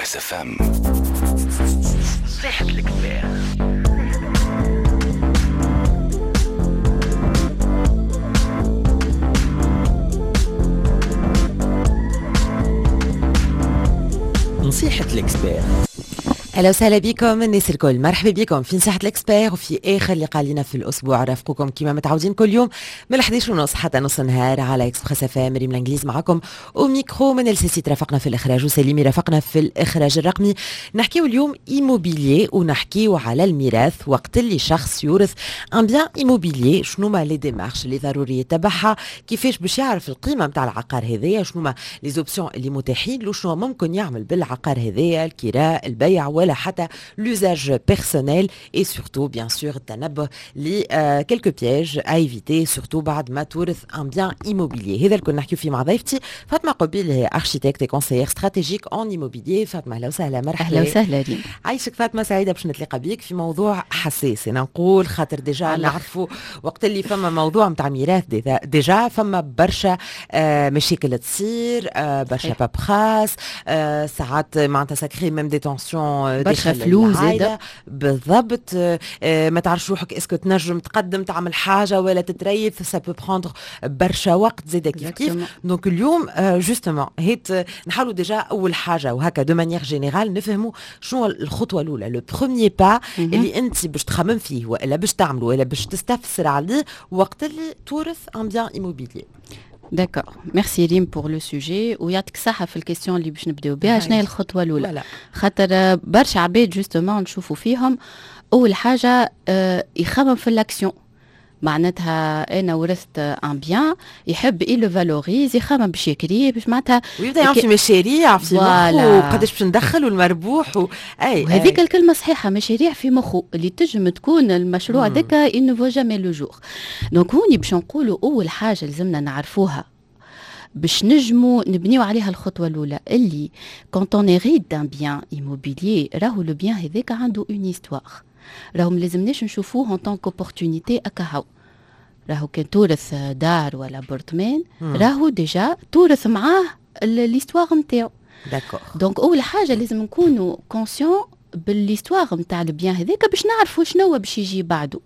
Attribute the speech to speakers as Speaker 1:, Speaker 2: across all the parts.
Speaker 1: Express FM. صحة الكبير. نصيحة الإكسبير.
Speaker 2: اهلا وسهلا بكم الناس الكل، مرحبا بكم في نصيحة الإكسبير وفي اخر لقاء لنا في الاسبوع. رافقكم كما متعودين كل يوم من 11:30 حتى نص النهار على اكسبريس اف ام. ريم الانجليز معكم وميكرو من السيسي. رافقنا في الاخراج وسليمي رافقنا في الاخراج الرقمي. نحكيو اليوم ايموبيليي ونحكيو على الميراث. وقت اللي شخص يورث ان بيان ايموبيليي شنو ما لي ديمارش اللي ضروري يتبعها، كيفاش باش يعرف القيمه نتاع العقار هذايا، شنو ما لي زوبسيون اللي متاحين له، شنو ممكن يعمل بالعقار هذايا، الكراء، البيع ولا حتى l'usage personnel et surtout bien sûr التنبه ل quelques pièges à éviter surtout بعد ما تورث un bien immobilier. هذا الكل نحكيو فيه مع ضيفتي فاطمة قبيل، هي architecte et conseillère stratégique en immobilier. فاطمة اهلا وسهلا. مرحبا.
Speaker 3: اهلا وسهلا ريم.
Speaker 2: عايشك فاطمة، سعيدة باش نتلاقى بيك في موضوع حساس. انا نقول خاطر ديجا نعرفوا وقت اللي فما موضوع نتاع ميراث ديجا فما برشا مشاكل تصير، برشا بابخاس، ساعات معناتها ساكري ميم دي تونسيون،
Speaker 3: برشا فلوس زاده
Speaker 2: بالضبط. ما تعرفش روحك اسكو تنجم تقدم تعمل حاجه ولا تتريث، سا بو بروندر برشا وقت زاده كيف. دونك اليوم جوستومون هيت نحاولوا ديجا اول حاجه وهكا دو مانيير جينيرال نفهموا شنو الخطوه الاولى، لو بروميير با اللي انت باش تخمم فيه ولا باش تعمله ولا باش تستفسر عليه وقت اللي تورث ان بيان ايموبيليي.
Speaker 3: داكور، ميرسي ريم بور لو سوجي ويعطيك الصحة في الكيستيون اللي باش نبداو بها. شنو هي الخطوة الأولى؟ خاطر برشا عباد جوستومون نشوفوا فيهم أول حاجة يخمم في الأكسيون، معناتها انا ورثت ان بيان يحب لو فالوريز، يخمم باش يكري باش معناتها
Speaker 2: ويبدا يعرف في مشاريع في مخه وقداش باش ندخل والمربوح
Speaker 3: وهذيك الكلمه صحيحه، مشاريع في مخه اللي تنجم تكون المشروع ذاك انو فو جامي لو جور. دونك هوني باش نقولوا اول حاجه لازمنا نعرفوها باش نجموا نبنيو عليها الخطوه الاولى اللي كونت اون هيريت دان بيان ايموبيليي، راهو لو بيان هذاك عنده اون هيستوار، راهو ملازمناش نشوفوه ان طونك اوبورتونيتي اكاهو. راهو كان تورث دار ولا بورتمان راهو ديجا تورث معاه ليستوار نتاعو.
Speaker 2: داكور. دونك
Speaker 3: اول حاجه لازم نكونوا كونسيون بالليستوار نتاع البيان هذاك باش نعرفوا شنو باش يجي بعده.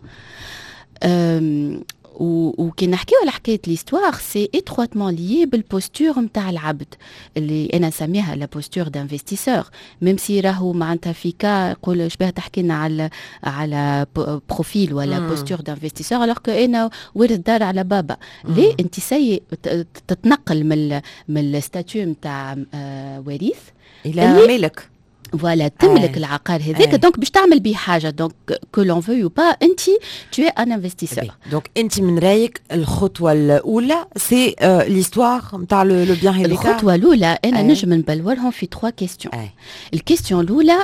Speaker 3: وكي نحكيو على حكايه ليستوار سي اترواتمون ليي بالبوستور نتاع العبد اللي انا نسميها لا بوستور دانفستيسور، ميم سي راهو معناتها فيكا يقول شبيه تحكي لنا على بروفيل ولا بوستور دانفستيسور الوغ كو انا ورث دار على بابا. ليه انت سي تتنقل من الستاتيو نتاع وريث
Speaker 2: الى ملك،
Speaker 3: فوالا تملك العقار هذاك. دونك باش تعمل به حاجه، دونك كو لون فو يو با انت تو اي ان انفستيسور.
Speaker 2: دونك انت من رايك الخطوه الاولى سي ليستوار نتاع لو بيان هذاك.
Speaker 3: الخطوه الاولى انا نجم نبلورهم في 3 كيستيون. الكيستيون الاولى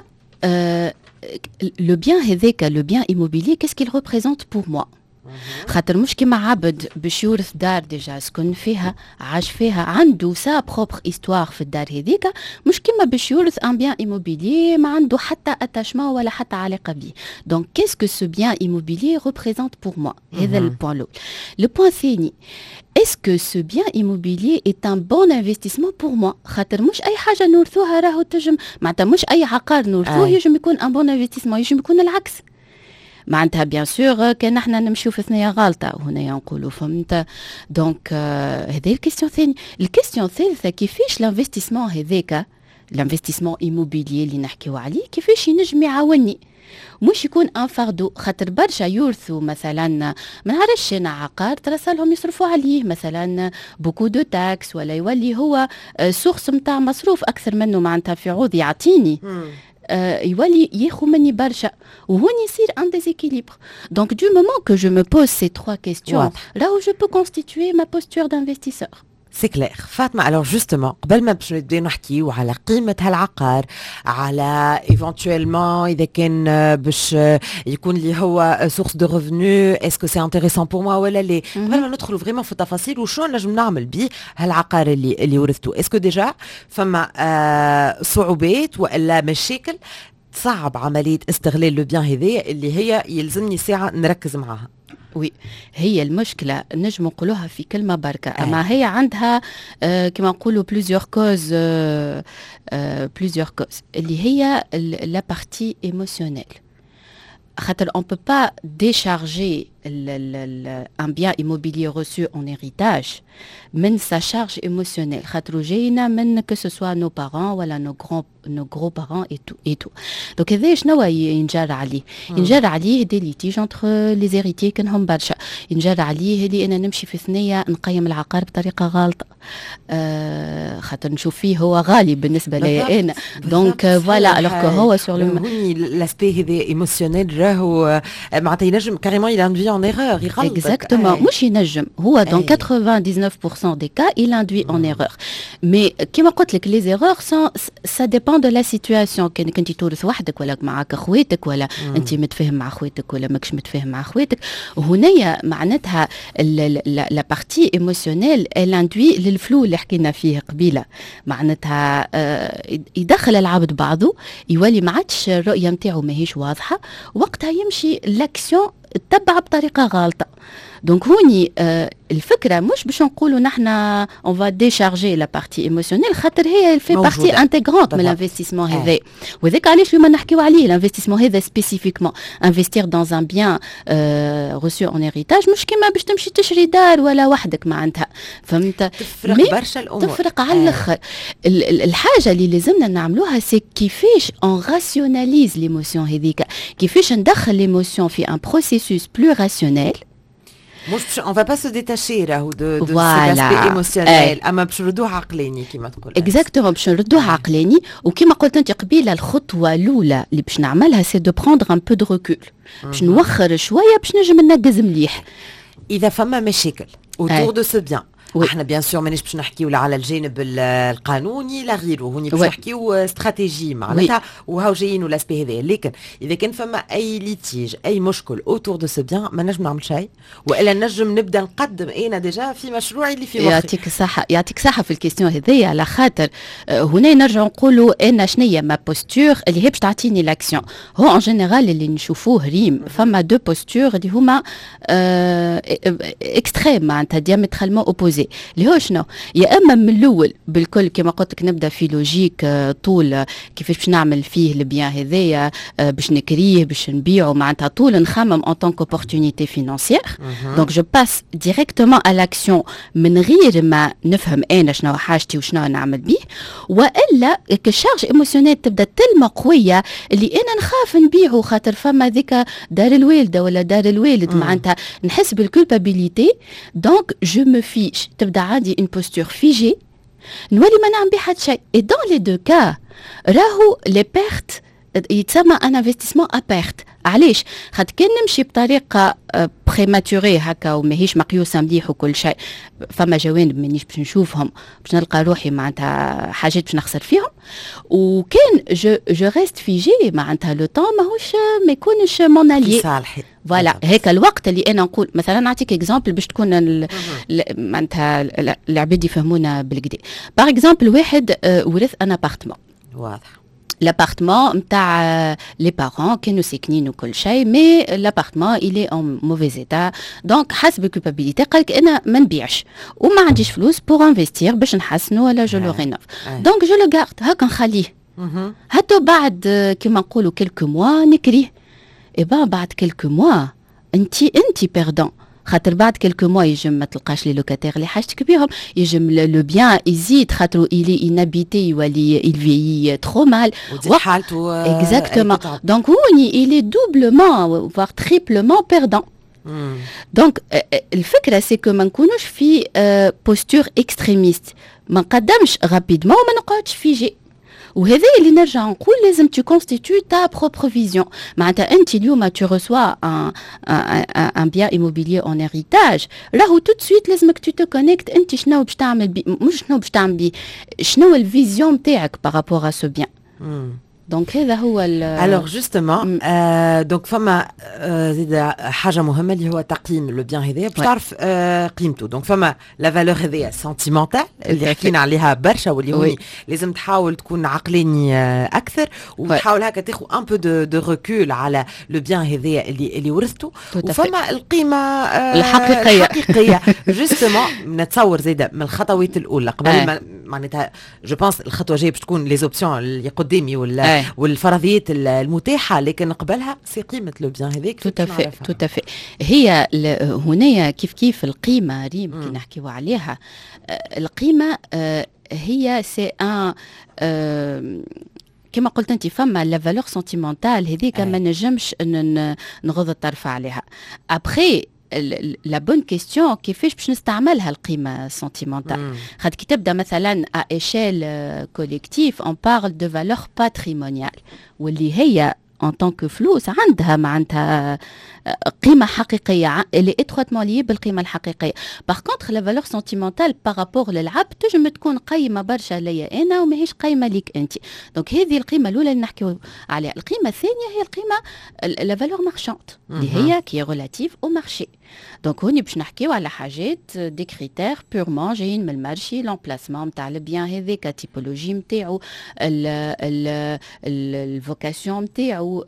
Speaker 3: لو بيان هذاك، لو بيان ايموبيليي كيس كيل ريبريزونت بور موا. خاطر مش كيما عبد باش يورث دار ديجا سكن فيها عاش فيها عنده سا بروبر استوار في الدار هذيك، مش كيما باش يورث ان بيان ايموبيليي ما عنده حتى اتاشمون ولا حتى علاقه بيه. دونك كيسكو سو بيان ايموبيليي ريبريزونت بور موا، هذا البوان الاول. لو بوان الثاني اسكو سو بيان ايموبيليي ايت ان بون انفستيسمون بور موا، خاطر مش اي حاجه نورثوها راهو تجم معناتها مش اي عقار نورثوه يجم يكون ان بون انفستيسمون، يجم يكون العكس. معناتها بيان سور كان احنا نمشيو في ثنيه غلطه وهنا نقولوا فهمت. دونك هذه الكيستيون الثانيه. الكيستيون الثالثه كيفاش الانفستيسمون هذاك، الانفستيسمون ايموبيليي اللي نحكيو عليه كيفاش ينجم يعاوني، مش يكون ان فاردو. خاطر برشا يورثوا مثلا ما نعرفش انا عقار ترسلهم يصرفوا عليه مثلا بوكو دو تاكس، ولا يولي هو سورس نتاع مصروف اكثر منه معناتها في عوض يعطيني يولي ياخو مني برشا وهون يصير ان ديزيكيليبر. دونك دو مومون كو جو مو بوز سي 3 كيستيون راهو جو بو كونستيتوي ما بوستور دانفستيسور.
Speaker 2: سي كلير. فاطمة الوغ جوستومون قبل ما باش نبداو نحكيو على قيمة هالعقار، على ايفونتويلمون إذا كان باش يكون لي هو سورس دو ريفونو، اسكو سي انتريسون بور موا ولا لا، قبل ما ندخلوا فريمون في التفاصيل وشنو نجم نعمل بيه هالعقار اللي ورثته، اسكو ديجا فما صعوبات ولا مشاكل تصعب عملية استغلال لو بيان هذايا اللي هي يلزمني ساعة نركز معاها؟
Speaker 3: وي هي المشكله نجم نقولوها في كلمه بركه اما هي عندها كما نقولوا بليزيور كوز اللي هي لا بارتي ايموشنيل خاطر on peut pas décharger un bien immobilier reçu en héritage من sa charge émotionnelle خاطر جاينا من que ce soit nos parents ولا nos grands-parents et tout donc هذا شنو ينجر عليه ينجر عليه دي ليتيج entre les héritiers كانهم برشا ينجر عليه اللي انا نمشي في ثنيه نقيم العقار بطريقه غلطه خاطر نشوف فيه هو غالي بالنسبه لي انا دونك فوالا الوغ كو هو سور
Speaker 2: لاسبي هذا ايموشنيل راهو معناتها ينجم كاريمون il induit en erreur يغلطك
Speaker 3: exactement مش ينجم هو dans 99% des cas il induit en erreur mais كما قلت لك les erreurs ça dépend de la situation كانك انت تورث وحدك ولا معك اخواتك ولا انت متفاهم مع اخواتك ولا ماكش متفاهم مع اخواتك وهنايا معناتها لا بارتي ايموشنيل elle induit للفلو اللي حكينا فيه قبيله معناتها يدخل العبد بعضه يولي ما عادش الرؤيه نتاعو ماهيش واضحه وقتها يمشي لاكسيون تتبع بطريقه غلطه دونك هوني الفكره مش باش نقولوا نحنا اون فا ديشارجي لا بارتي ايموشنيل خاطر هي في بارتي انتيغرونت من الانفستيسمون هذا وذاك علاش اليوم نحكيو عليه الانفستيسمون هذا سبيسيفيكمون انفستير دون ان بيان ريسو اون هيريتاج مش كيما باش تمشي تشري دار ولا وحدك معناتها فهمت
Speaker 2: تفرق برشا الامور
Speaker 3: تفرق على الاخر الحاجه اللي لازمنا نعملوها سي كيفاش اون راسيوناليز ليموسيون هذيك كيفاش ندخل ليموسيون في ان بروسيسوس بلو راسيونيل
Speaker 2: on va pas se détacher de cet aspect émotionnel اما باش نردوها عقلاني كما تقول
Speaker 3: اكزاكتومون باش نردوها عقلاني وكما قلت انت قبيله الخطوه الاولى اللي باش نعملها سي دو بروندر ان بو دو ريكول باش نوخر شويه باش نجم ننقز مليح
Speaker 2: اذا فما مشاكل autour de ce bien احنا بيان سور مانيش باش نحكيو لا على الجانب القانوني لا غيره هوني باش نحكيو استراتيجي معناتها وهاو جايين لاسبي هذا لكن اذا كان فما اي ليتيج اي مشكل اوتور دو سو بيان ما نجم نعمل شيء والا نجم نبدا نقدم انا ديجا في مشروعي اللي في مخي
Speaker 3: يعطيك صحه في الكيستيون هذيا على خاطر هنا نرجعوا نقولوا انا شنيا ما بوستور اللي هي باش تعطيني لاكسيون هو ان جينيرال اللي نشوفوه ريم فما دو بوستور اللي هما اكستريم معناتها ديامترالمون اوبوزي اللي هو شنو يا اما من الاول بالكل كما قلت لك نبدا في لوجيك طول كيفاش باش نعمل فيه البيان هذايا باش نكريه باش نبيعه معناتها طول نخمم ان طونك اوبورتونيتي فينانسيير دونك جو باس ديريكتومون ا لاكسيون من غير ما نفهم انا شنو حاجتي وشنو نعمل بيه والا كشارج ايموشنيل تبدا تلمى قويه اللي انا نخاف نبيعه خاطر فما ذيك دار الوالده ولا دار الوالد معناتها نحس بالكولبابيليتي دونك جو مو فيش تبدا عندي une posture figée نولي ما نعمل بيه حتى شيء et dans les deux cas راهو les pertes يتسمى ان انفستيسمون ا بيرت علاش خاطر كان نمشي بطريقه بريماتوري هكا وماهيش مقيوسه مليح وكل شيء فما جوانب مانيش باش نشوفهم باش نلقى روحي معناتها حاجات باش نخسر فيهم وكان جو ريست فيجي معناتها لو طون ماهوش ما يكونش مون الي
Speaker 2: صالحي
Speaker 3: فوالا هيك الوقت اللي انا نقول مثلا نعطيك اكزامبل باش تكون معناتها العباد يفهمونا بالكدا باغ اكزامبل واحد ورث ان ابارتمون
Speaker 2: واضح
Speaker 3: l'appartement نتاع les parents كانوا ساكنين وكل شيء مي l'appartement il est en mauvais état donc حسب الكوبابيليتي قالك انا ما نبيعش وما عنديش فلوس بور انفستير باش نحسنه ولا جو لو رينوف دونك جو لو غارد هكا نخليه حتى بعد كيما نقولوا كلكو موا نكريه اي بعد كلكو موا انت بيردون خاطر بعد كلكو موا يجم ما تلقاش لي لوكاتير اللي حاجتك بيهم يجم لو بيان يزيد خاطر إلي انابيتي يولي الفي ترو مال
Speaker 2: حالته
Speaker 3: اكزاكتومون دونك هوني إلي دوبلومون فوار تريبلومون بيردون دونك الفكره سي كو ما نكونوش في بوستور اكستريميست ما نقدمش رابيدمون وما نقعدش فيجي وهذا اللي نرجع نقول لازم tu constitues ta propre vision معناتها انت اليوم tu reçois un bien immobilier en héritage راهو tout de suite لازمك tu te connectes انت شنو باش تعمل بيه مش شنو باش تعمل بيه شنو الفيزيون نتاعك par rapport à ce bien دونك هذا هو
Speaker 2: alors justement donc فما زيد حاجه مهمه اللي هو تقييم لو بيان هذايا باش تعرف قيمته. دونك فما لا فالور هذايا سنتيمونتال اللي حكينا عليها برشا واللي هو لازم تحاول تكون عقلاني اكثر وتحاول هكا تاخذ ان بو دو ريكول على لو بيان هذايا اللي ورثته. وفما القيمه الحقيقيه جوستومون نتصور زيد من الخطوات الاولى قبل ما معناتها جو بونس الخطوه الجايه باش تكون لي زوبسيون اللي قدامي والفرضيات المتاحه، لكن قبلها سي قيمه لو بيان هذيك.
Speaker 3: توتافي هي هنا كيف القيمه ريم كي نحكيو عليها. القيمه هي سي ان كما قلت انت فما لا فالور سنتيمونتال هذيك ما نجمش نغض الطرف عليها. ابخي لا بون كيستيون كيفاش باش نستعملها القيمه سنتيمونتال. خاطر كي تبدا مثلا ا ايشيل كوليكتيف اون بارل دو فالور باتريمونيال واللي هي en tant que فلوس عندها معناتها قيمة حقيقية اللي اتخواتمون لي بالقيمة الحقيقية. باغ كونتخ لا فالور سنتيمونتال بارابور للعبد تنجم تكون قيمة برشا ليا انا وماهيش قيمة ليك انت. دونك هذه القيمة الأولى اللي نحكيو عليها. القيمة الثانية هي القيمة لا فالور مارشانت اللي هي كي ريلاتيف او مارشي. دونك هوني باش نحكيو على حاجات دي كريتير بورمون جايين من المارشي، لامبلاسمون نتاع البيان هذاك، تيبولوجي نتاعو، الفوكاسيون نتاعو،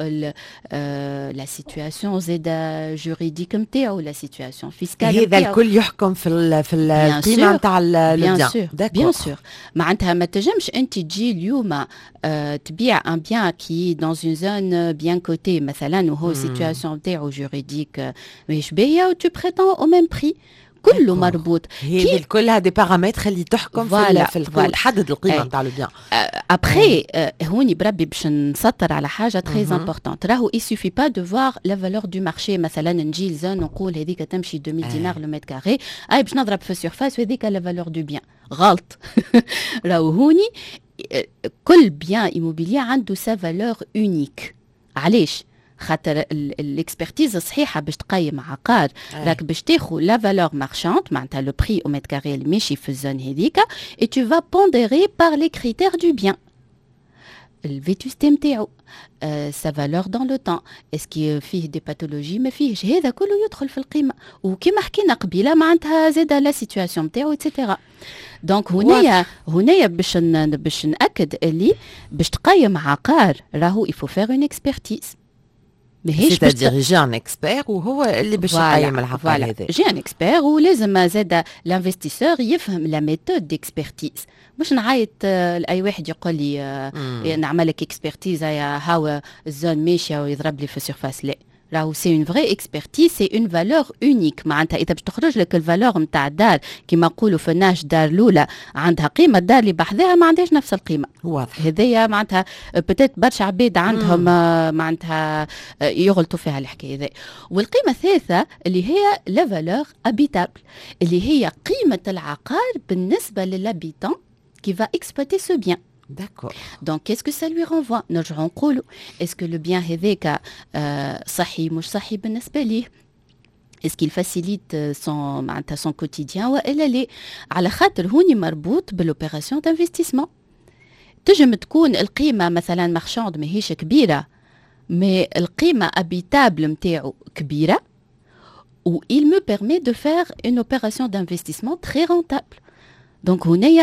Speaker 3: لا سيتوياسيون زاد جوريديك نتاعو، لا سيتوياسيون فيسكال.
Speaker 2: هذا الكل يحكم في القيمه نتاع البيان.
Speaker 3: بيان سور معناتها ما تنجمش انت تجي اليوم تبيع ان بيان كي دون اون زون بيان كوتي مثلا وهو سيتوياسيون نتاعو جوريديك ماهيش باهيه وتو بريتون او ميم بري. كله مربوط.
Speaker 2: هي كلها دي بارامتر اللي تحكم في القيمه تحدد القيمه نتاع البيان.
Speaker 3: ابخي هوني بربي باش نسطر على حاجه تري امبورطونت. راهو اي سوفي با دو فوار لا فالور دو مارشي. مثلا نجي لزون نقول هذيك تمشي 2000 دينار لو متر كاري، اي باش نضرب في السيرفاس وهذيك لا فالور دو بيان. غلط. راهو هوني كل بيان ايموبيليا عنده سا فالور اونيك. علاش؟ خاطر الاكسبرتيز الصحيحه باش تقيم عقار راك باش تاخذ لا فالور مارشانت معناتها لو بري او متر كاري اللي ماشي في الزون هذيك اي تو فا بونديري بار لي كريتير دو بيان. الفيتوستي نتاعو، سا فالور دون لو طون، اسكي فيه دي باثولوجي ما فيهش، هذا كله يدخل في القيمه. وكما حكينا قبيله معناتها زاد لا سيتوياسيون نتاعو ايتترا. دونك هنايا باش ناكد اللي باش تقيم عقار راهو يفو فير اون اكسبرتيز.
Speaker 2: c'est-à-dire جي ان اكسبير وهو اللي باش يقيم العقار هذا.
Speaker 3: جي ان اكسبير ولازم زاد الانفستيسور يفهم لا ميثود ديكسبرتيز. مش نعيط لاي واحد يقول لي نعمل لك اكسبرتيز هاو الزون ماشيه ويضرب لي في السيرفاس. لا، راهو سي اون فري اكسبرتيز، سي اون فالور اونيك. معناتها اذا باش تخرج لك الفالور نتاع الدار كيما نقولوا في الناش دار الاولى عندها قيمه، الدار اللي بحذاها ما عندهاش نفس القيمه.
Speaker 2: واضح.
Speaker 3: هذايا معناتها بتات برشا عباد عندهم معناتها يغلطوا فيها الحكايه ذي. والقيمه الثالثه اللي هي لا فالور ابيتابل اللي هي قيمه العقار بالنسبه للابيتون qui va exploiter ce bien.
Speaker 2: D'accord.
Speaker 3: Donc, qu'est-ce que ça lui renvoie? نرجعوا نقولوا est-ce que le bien هذاك صحي مش صحي بالنسبة ليه؟ est-ce qu'il facilite son quotidien وإلا لا؟ على خاطر هوني مربوط بالopération d'investissement. تجم تكون القيمة مثلا مارشاند ماهيش كبيرة، mais القيمة habitable نتاعو كبيرة و il me permet de faire une opération d'investissement très rentable. دونك هنايا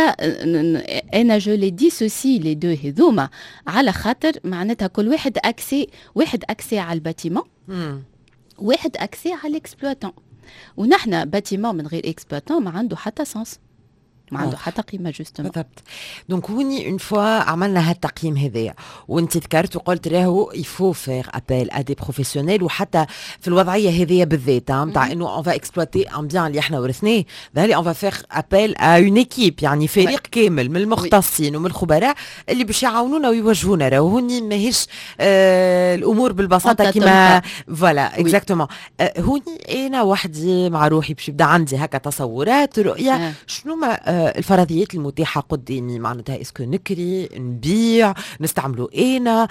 Speaker 3: انا جو لي ديسوسي لي دو هذوما على خاطر معناتها كل واحد اكسي على الباتيمون، واحد اكسي على الاكسبلواتون. ونحن باتيمون من غير اكسبلواتون ما عنده حتى سنس، ما عنده حتى قيمه جوستومون.
Speaker 2: بالضبط. دونك هوني اون فوا عملنا هالتقييم هذايا وانت ذكرت وقلت راهو يفو فير ابيل ا دي بروفيسيونيل، وحتى في الوضعيه هذيا بالذات نتاع انه اون فا اكسبلوتي ان بيان اللي احنا ورثناه، بالي اون فا فير ابيل ا اون ايكيب، يعني فريق كامل من المختصين ومن الخبراء اللي باش يعاونونا ويوجهونا. راهو هوني ماهيش الامور بالبساطه كيما فوالا اكزاكتومون. هوني انا وحدي مع روحي باش يبدا عندي هكا تصورات رؤيه شنو ما الفرضيات المتاحه قدامي، معناتها اسكو نكري نبيع نستعملوا انا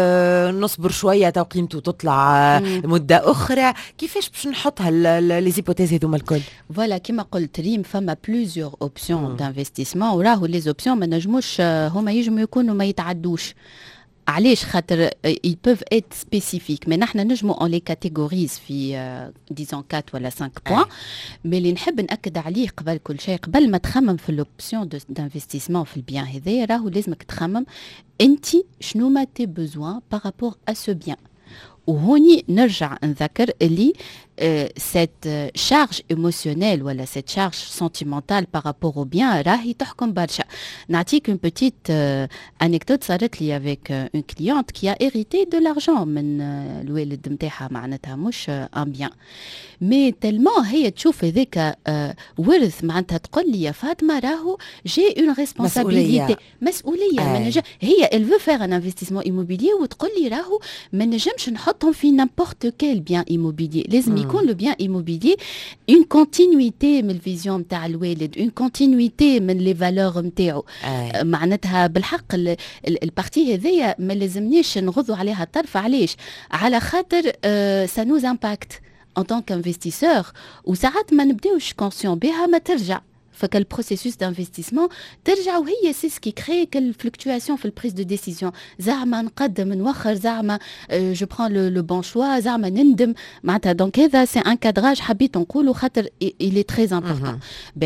Speaker 2: نصبر شويه تو قيمته تطلع مده اخرى، كيفاش باش نحطها لي زيبوتيز هذوما الكل؟
Speaker 3: فوالا كيما قلت ريم فما بليزيور اوبسيون دانفستيسمون، وراهو لي اوبسيون ما نجموش هما يجموا يكونوا ما يتعدوش. علاش خاطر ils peuvent être spécifiques mais نحن نجمو on les catégorise في disons 4 ولا 5 points mais اللي نحب نأكد عليه قبل كل شيء قبل ما تخمم في l'option d'investissement في البيان هذايا راهو لازمك تخمم انت شنو ما tes besoins par rapport à ce bien. وهوني نرجع نذكر اللي cette charge émotionnelle ou cette charge sentimentale par rapport au bien راهي تحكم برشا. نعطيك une petite anecdote صارت لي avec une cliente qui a hérité de l'argent من الوالد نتاعها معناتها مش un bien mais tellement هي تشوف هذاك ورث معناتها تقول لي يا فاطمه راهو j'ai une responsabilité مسؤوليه هي elle veut faire un investissement immobilier وتقول لي راهو ما نجمش نحطهم في n'importe quel bien immobilier لازم يكون le bien immobilier une continuité من الفيزيون نتاع الوالد une continuité من les valeurs نتاعو معناتها بالحق البارتي هذيا ما لازمنيش نغضوا عليها الطرف علاش على خاطر ça nous impacte en tant qu'investisseur وساعات ما نبداوش conscient بها ما ترجع فكل processus d'investissement ترجع وهي c'est ce qui crée quelle fluctuation في البريز دو ديسيزيون زعما نقدم نوخر زعما je prends le bon choix زعما نندم معناتها دونك هذا c'est un cadrage حبيت نقوله خاطر il est très important.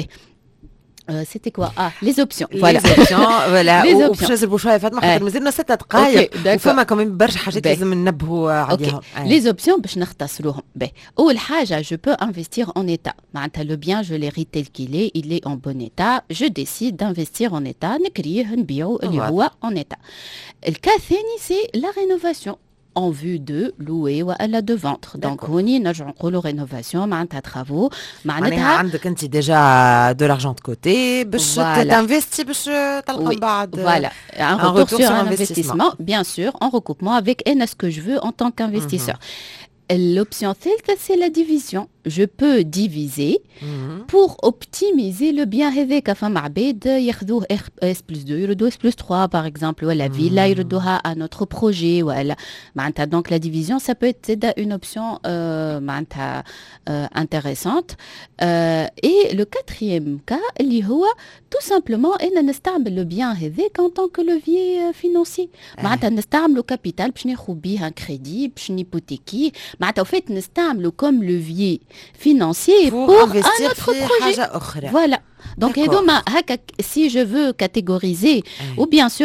Speaker 3: C'était quoi? Ah, les options. Voilà.
Speaker 2: Les options, voilà.
Speaker 3: Les
Speaker 2: options.
Speaker 3: options.
Speaker 2: وباش نزربوا شويه فاطمه خاطر مازلنا 6 دقائق وفما كمان برشا حاجات لازم ننبهوا عليها.
Speaker 3: Les options باش نختصروهم. أول حاجة je peux investir en état. معناتها le bien je l'hérite tel qu'il est, il est en bon état. Je décide d'investir en état. نكريه نبيعه اللي هو en état. الكا الثاني c'est la rénovation. En vue de louer ou de vendre. Donc, هوني نرجع نقولوا rénovation معناتها travaux
Speaker 2: معناتها عندك أنت déjà de l'argent de côté باش t'investis باش تلقى من بعد
Speaker 3: voilà un retour sur un investissement bien sûr en recoupement avec ce que je veux en tant qu'investisseur. L'option ثالثة c'est la division. Je peux diviser pour optimiser le bien هذاك فما عباد ياخذوه S+2 يردوه S+3 par exemple ولا فيلا يردوها à notre projet ولا معناتها donc la division ça peut être une option معناتها intéressante et le quatrième cas اللي هو tout simplement أن نستعمل le bien هذاك en tant que levier financier معناتها نستعملوا capital باش ناخذ بيه un crédit باش نيبوتيكي معناتها وفات نستعملوا comme levier financier pour un autre projet. Voilà. Donc, si je veux catégoriser, ou bien sûr,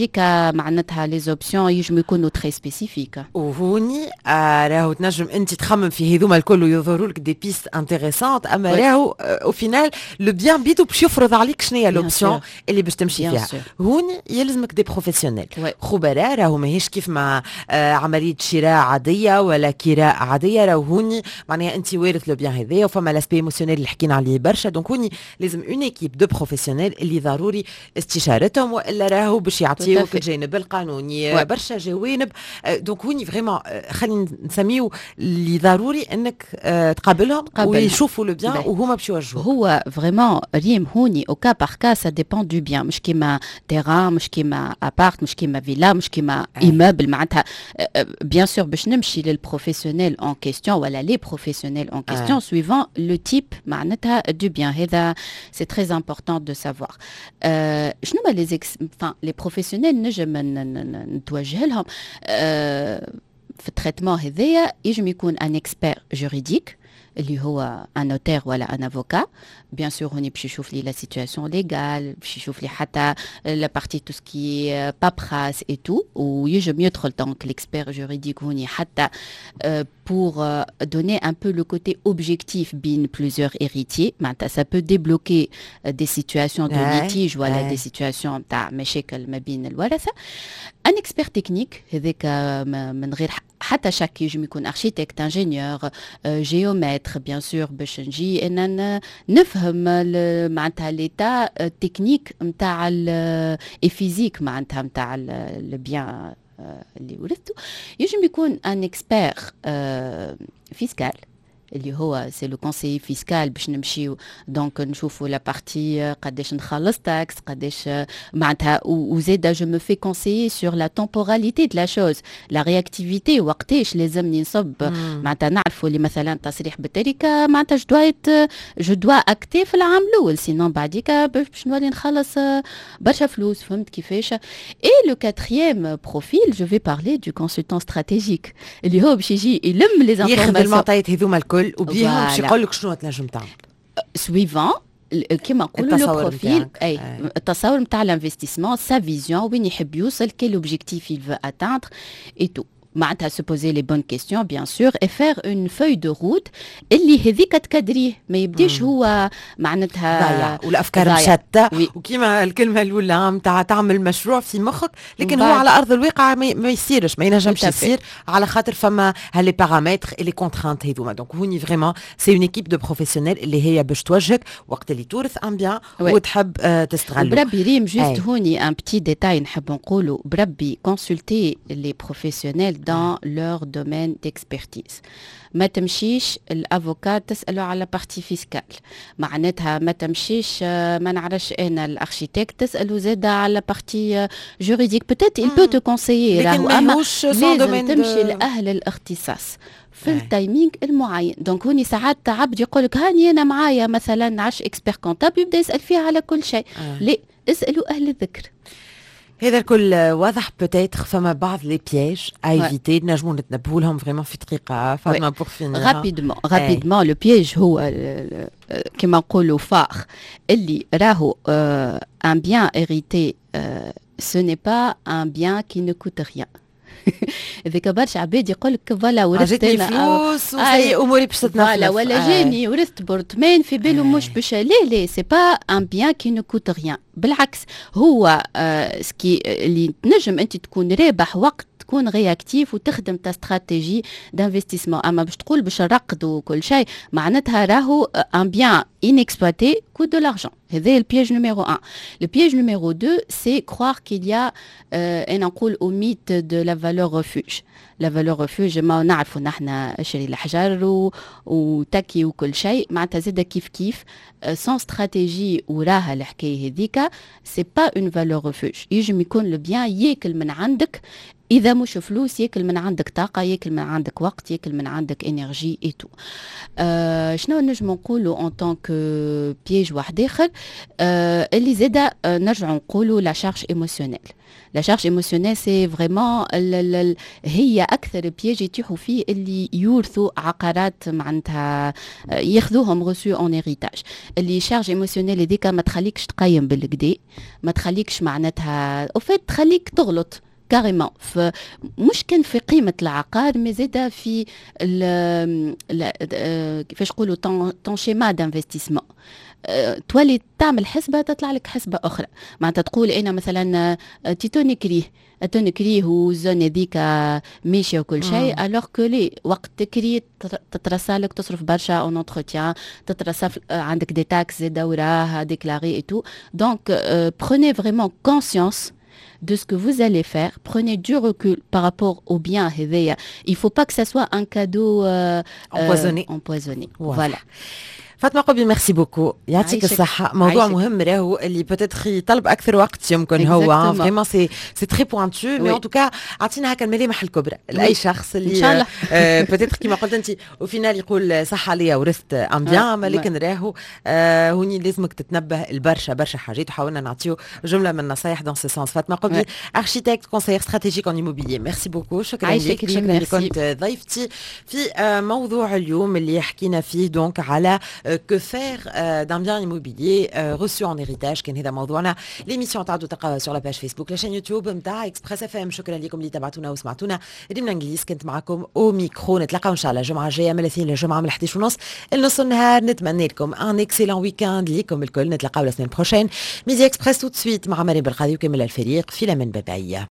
Speaker 3: les options, je me connais très spécifiques.
Speaker 2: وهوني راهو تنجم انت تخمم في هذوما الكل ويظهروا لك دي بيست انتريسانت اما راهو او فينال لو بيان بيدو باش يفرض عليك شنو هي لوبسيون اللي باش تمشي فيها. هوني يلزمك دي بروفيسيونيل خبراء راهو ماهيش كيف ما عمليه شراء عاديه ولا كراء عاديه راهو هوني معناها انت وارث لو بيان هذايا وفما لاسبي ايموسيونيل اللي حكينا عليه برشا دونك هوني لازم اون ايكيب دو بروفيسيونيل اللي ضروري استشارتهم والا راهو باش يعطيوك الجانب القانوني برشا جوانب دونك هوني فريمون خلينا نسميو اللي ضروري انك تقابلهم ويشوفوا لو بيان وهما باش يوجهوا.
Speaker 3: هو فريمون ريم هوني او كا بار كا سا ديبون دو بيان مش كيما تيران مش كيما ابارت مش كيما فيلا مش كيما ايموبل معناتها بيان سور باش نمشي للبروفيسيونيل اون كيستيون ولا لي بروفيسيونيل اون كيستيون سويفون لو تيب معناتها دو بيان هذا c'est très important de savoir. شنو ما les professionnels نجم نتوجه لهم في التريتمون هذايا يجم يكون ان اكسبير جوريديك اللي هو ان نوتير ولا ان افوكا بيان سور هوني باش يشوف لي لا سيتوياسيون ليغال باش يشوف لي حتى لا بارتي تو سكي بابراس اي تو ويجم يدخل دونك ليكسبير جوريديك هوني حتى pour donner un peu le côté objectif bin plusieurs héritiers ça peut débloquer des situations de litige voilà des situations تاع مشاكل ما بين الورثه. un expert technique هذاك من غير حتى شك يجم يكون architecte ingénieur géomètre bien sûr باش نجي ان نفهم معناتها ليتا تكنيك نتاع الفيزيك معناتها نتاع البيان اللي ورثته. يجم يكون ان اكسبير فيسكال اللي هو سي لو كونسيي فيسكال باش نمشيو دونك نشوفوا لا بارتي قداش نخلص تاكس قداش معناتها وزيدا جو مو في كونسيي سور لا تمبوراليتي دو لا شوز لا رياكتيفيتي وقتاش لازمني نصب معناتها نعرفوا اللي مثلا تصريح بالتركه معناتها جو دوا اكتي في العام الاول سينون بعديك باش نولي نخلص برشا فلوس فهمت كيفاش. اي لو كاتريام بروفيل جو في بارلي دو كونسلتون استراتيجيك اللي هو باش يجي يلم لي
Speaker 2: ياخذ المعطيات هذوما الكل وبيهم باش يقول لك شنو تنجم تعمل
Speaker 3: سويفون كما نقولوا لو بروفيل اي التصور نتاع الانفستيسمون سا فيزيون وين يحب يوصل كي لوبجيكتيف il veut atteindre et tout معناتها se poser les bonnes questions bien sûr et faire une feuille de route اللي هذيك تكدريه ما يبديش هو معناتها
Speaker 2: ضايع والافكار مشتته وكيما الكلمه الاولى نتاع تعمل مشروع في مخك لكن هو على ارض الواقع ما يصيرش ما ينجمش يصير على خاطر فما هالي بارامتر اللي كونترانت هذوما دونك هوني فريمون سي اون ايكيب دو بروفيسيونيل اللي هي باش توجهك وقت اللي تورث ان بيان وتحب تستغله.
Speaker 3: بربي ريم جوست هوني ان بتي ديتاي نحب نقولوا بربي كونسلتي لي بروفيسيونيل dans leur domaine d'expertise. ما تمشيش الافوكات تسأله على بارتي فيسكال معناتها ما تمشيش ما نعرفش انا الاركيتكت تسأله زاده على بارتي جوريديك بوتيت il peut te conseiller
Speaker 2: راهو اما لازم
Speaker 3: تمشي لاهل الاختصاص في التايمينغ المعين دونك هوني ساعات عبد يقول لك هاني انا معايا مثلا 10 اكسبير كونتابل يبدا يسأل فيها على كل شيء لا اسألوا اهل الذكر.
Speaker 2: هذا الكل واضح بوتيتر فما بعض لي بياج ايفيتي نجمو نتنبهوا لهم فريمون في دقيقه فاطمه بور فينير
Speaker 3: رابيدمون لو بياج هو كما نقولوا فاخ اللي راهو ان بيان هيريتي ce n'est pas un bien qui ne coûte rien. إذا برشا عباد يقول لك فوالا ورثت
Speaker 2: أنا فلوس وسي أموري باش تتنفذ
Speaker 3: ولا جاني ورثت بورتمان في باله مش باش لا سي با ان بيان كي نو كوت ريان بالعكس هو سكي اللي تنجم أنت تكون رابح وقت تكون رياكتيف وتخدم تا استراتيجي دانفستيسمون اما باش تقول باش نرقد وكل شيء معناتها راهو ان بيان inexploité coûte de l'argent. هذا البياج numéro 1. Le piège numéro 2 c'est croire qu'il y a نقول au mythe de la valeur refuge. La valeur refuge ما نعرفوا نحن شري الحجر وتكي وكل شيء معناتها زاده كيف sans stratégie وراها الحكايه هذيك c'est pas une valeur refuge. يجم يكون البيان ياكل من عندك إذا مش فلوس ياكل من عندك طاقة ياكل من عندك وقت ياكل من عندك إنرجي إيتو. شنو نجم نقولوا أن طونك بياج واحد آخر اللي زادا نرجع نقولوا لا شارج إيموسيونيل. لا شارج إيموسيونيل سي فريمون هي أكثر بياج يتيحوا فيه اللي يورثوا عقارات معناتها ياخذوهم غوسو أون إيريتاج. اللي شارج إيموسيونيل هذيك ما تخليكش تقيم بالكدا ما تخليكش معناتها أو فات تخليك تغلط كاريمون مش كان في قيمة العقار مي زادا في كيفاش نقولوا طون شيما دانفستيسمون تولي تعمل حسبة تطلع لك حسبة أخرى معناتها تقول أنا مثلا تنكريه وزون هذيك ماشية وكل شيء ألوغ كو لي وقت تكري تترسالك تصرف برشا اون انتروتيان تترسل عندك دي تاكس زادا وراها ديكلاري اي تو دونك prenez vraiment conscience de ce que vous allez faire, prenez du recul par rapport au bien. Il ne faut pas que ça soit un cadeau empoisonné. Voilà.
Speaker 2: فاطمه قبي ميرسي بوكو يعطيك الصحه موضوع مهم راهو اللي بوتيتر يطلب اكثر وقت يمكن هو فريمون سي تري بوينتو مي ان توكا عطينا هكا الملامح الكبرى لاي شخص اللي ان شاء الله بوتيتر كيما قلت انت وفينال يقول صح عليا ورثت ام بيان لكن راهو هوني لازمك تتنبه برشا حاجات وحاولنا نعطيو جمله من النصايح دون سي سونس. فاطمه قبي اركيتكت كونسيير استراتيجيك اون ايموبيليي ميرسي بوكو شكرا لك شكرا اللي كنت ضيفتي في موضوع اليوم اللي حكينا فيه دونك على que faire d'un bien immobilier reçu en héritage. كان هذا موضوعنا. l'émission تعدوا تلقاوها sur la page Facebook la chaîne YouTube نتاع اكسبريس اف ام. شكرا لكم اللي تابعتونا وسمعتونا. ريم الانجليز كنت معكم او ميكرو. نتلاقاو ان شاء الله الجمعه الجايه من الاثنين للجمعه من 11:30 لنص النهار. نتمنى لكم ان اكسيلون ويكاند ليكم الكل. نتلاقاو la semaine prochaine. ميدي اكسبريس tout de suite مع مريم بالقاضي وكامل الفريق في لمن بابايا.